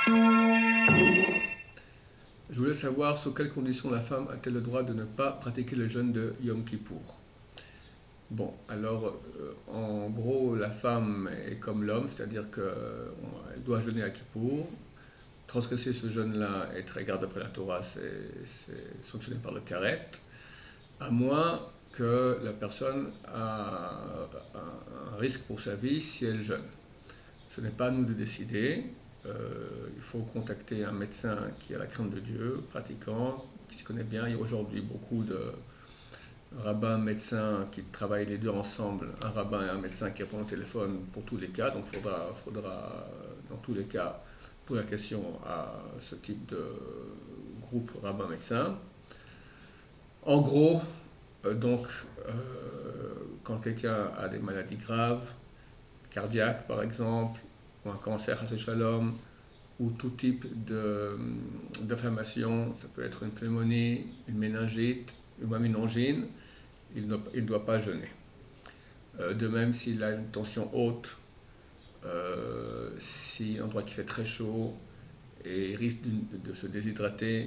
Je voulais savoir sous quelles conditions la femme a-t-elle le droit de ne pas pratiquer le jeûne de Yom Kippour. Bon, alors en gros, la femme est comme l'homme, c'est-à-dire qu'elle doit jeûner à Kippour. Transgresser ce jeûne-là est très grave d'après la Torah, c'est sanctionné par le karet, à moins que la personne a un risque pour sa vie si elle jeûne. Ce n'est pas à nous de décider. Il faut contacter un médecin qui a la crainte de Dieu, pratiquant, qui s'y connaît bien. Il y a aujourd'hui beaucoup de rabbins, médecins qui travaillent les deux ensemble, un rabbin et un médecin qui répondent au téléphone pour tous les cas. Donc il faudra dans tous les cas poser la question à ce type de groupe rabbin-médecin. En gros, quand quelqu'un a des maladies graves, cardiaques par exemple, ou un cancer, chas v'shalom, ou tout type d'inflammation, ça peut être une pneumonie, une méningite, ou même une angine, il ne doit pas jeûner. De même, s'il a une tension haute, si un endroit qui fait très chaud et il risque de se déshydrater,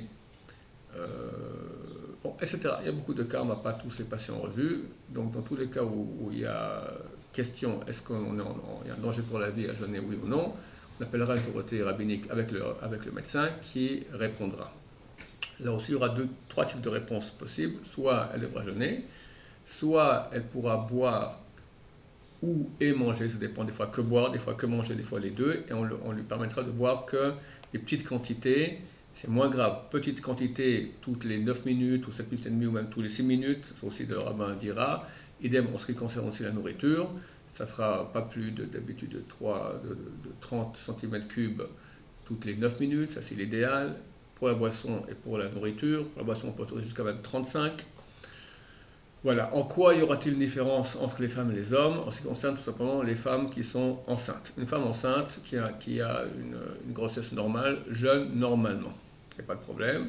etc. Il y a beaucoup de cas, on ne va pas tous les passer en revue. Donc dans tous les cas où il y a question, est-ce qu'il y a un danger pour la vie à jeûner, oui ou non, on appellera une autorité rabbinique avec le médecin qui répondra. Là aussi, il y aura trois types de réponses possibles. Soit elle devra jeûner, soit elle pourra boire et manger, ça dépend des fois que boire, des fois que manger, des fois les deux, et on lui permettra de boire que des petites quantités, c'est moins grave. Petites quantités toutes les 9 minutes, ou 7 minutes et demie, ou même tous les 6 minutes, ça aussi le rabbin dira. Idem en ce qui concerne aussi la nourriture, ça fera pas plus d'habitude de 30 cm3 toutes les 9 minutes, ça c'est l'idéal. Pour la boisson et pour la nourriture, pour la boisson on peut autour jusqu'à même 35. Voilà, en quoi y aura-t-il une différence entre les femmes et les hommes en ce qui concerne tout simplement les femmes qui sont enceintes. Une femme enceinte qui a une grossesse normale jeûne normalement, il n'y a pas de problème.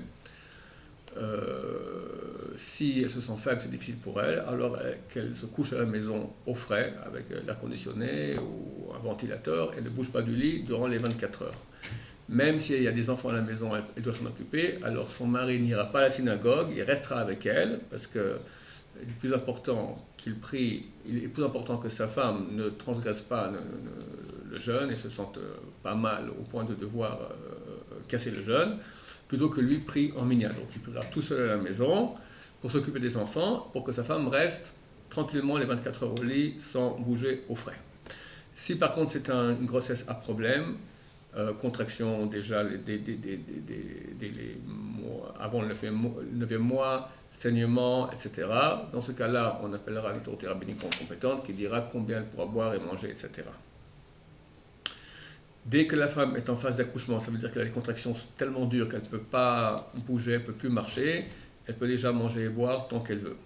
Si elle se sent faible, c'est difficile pour elle, alors qu'elle se couche à la maison au frais, avec l'air conditionné ou un ventilateur, elle ne bouge pas du lit durant les 24 heures. Même s'il y a des enfants à la maison, elle doit s'en occuper, alors son mari n'ira pas à la synagogue, il restera avec elle, parce que il est plus important qu'il prie, il est plus important que sa femme ne transgresse pas le jeûne et se sente pas mal au point de devoir casser le jeûne, plutôt que lui prie en minyan. Donc il priera tout seul à la maison pour s'occuper des enfants, pour que sa femme reste tranquillement les 24 heures au lit sans bouger au frais. Si par contre c'est une grossesse à problème, contraction déjà avant le 9e mois, saignement, etc. Dans ce cas-là, on appellera l'autorité rabbinique compétente qui dira combien elle pourra boire et manger, etc. Dès que la femme est en phase d'accouchement, ça veut dire qu'elle a des contractions tellement dures qu'elle ne peut pas bouger, elle ne peut plus marcher, elle peut déjà manger et boire tant qu'elle veut.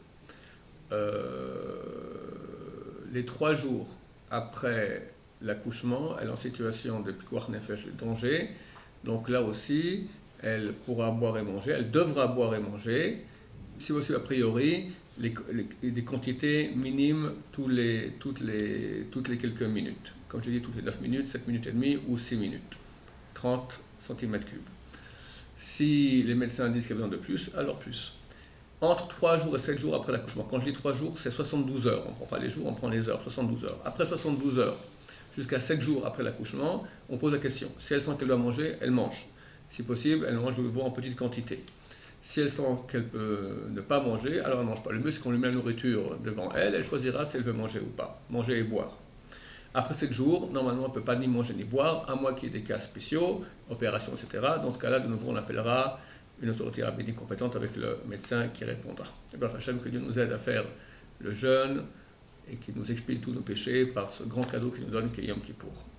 Les 3 jours après l'accouchement, elle est en situation de pikuach nefesh, de danger. Donc là aussi, elle pourra boire et manger, elle devra boire et manger, si possible a priori, des quantités minimes toutes les quelques minutes. Comme je dis, toutes les 9 minutes, 7 minutes et demie ou 6 minutes. 30 cm3. Si les médecins disent qu'il y a besoin de plus, alors plus. Entre 3 jours et 7 jours après l'accouchement. Quand je dis 3 jours, c'est 72 heures. On ne prend pas les jours, on prend les heures, 72 heures. Après 72 heures, jusqu'à 7 jours après l'accouchement, on pose la question. Si elle sent qu'elle doit manger, elle mange. Si possible, elle mange de nouveau en petite quantité. Si elle sent qu'elle peut ne pas manger, alors elle ne mange pas. Le mieux, c'est qu'on lui met la nourriture devant elle, elle choisira si elle veut manger ou pas. Manger et boire. Après 7 jours, normalement, elle ne peut pas ni manger ni boire, à moins qu'il y ait des cas spéciaux, opérations, etc. Dans ce cas-là, de nouveau, on appellera une autorité rabbinique compétente avec le médecin qui répondra. Et bien, Hachem, que Dieu nous aide à faire le jeûne et qu'il nous explie tous nos péchés par ce grand cadeau qu'il nous donne, qui est Yom Kippour.